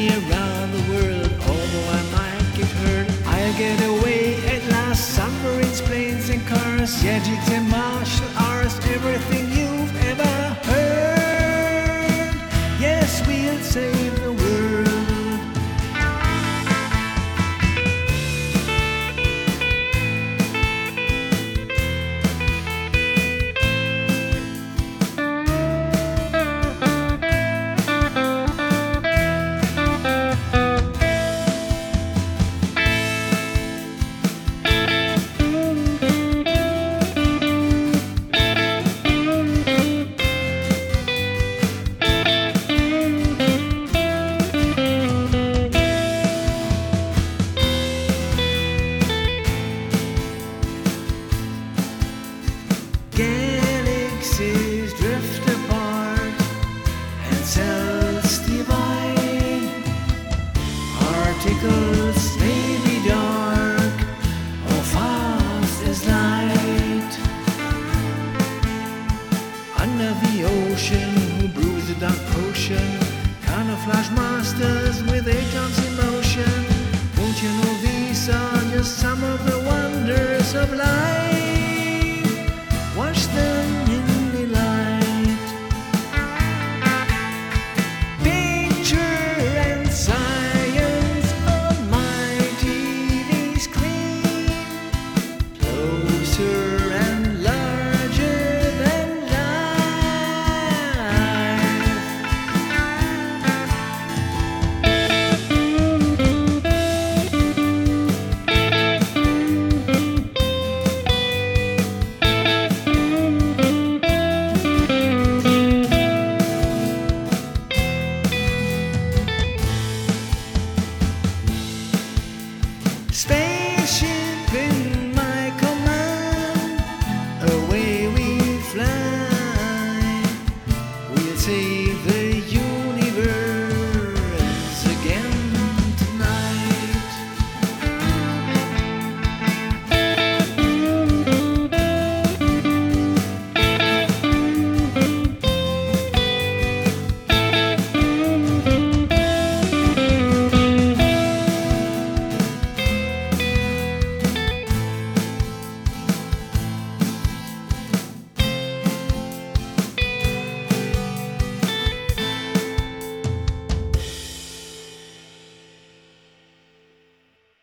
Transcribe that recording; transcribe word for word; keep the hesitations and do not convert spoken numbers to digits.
around the world, although I might get hurt. I'll get away at last. Submarines, planes, and cars, gadgets and martial arts, everything you've ever heard. Yes, we'll save the world. Galaxies drift apart and cells divide. Particles may be dark or fast as light. Under the ocean, who brews the dark potion? Camouflage masters with agents in motion. Won't you know these are just some of the wonders of life? Watch them in the light. Picture and science on my T V screen. Closer and larger than Spaceship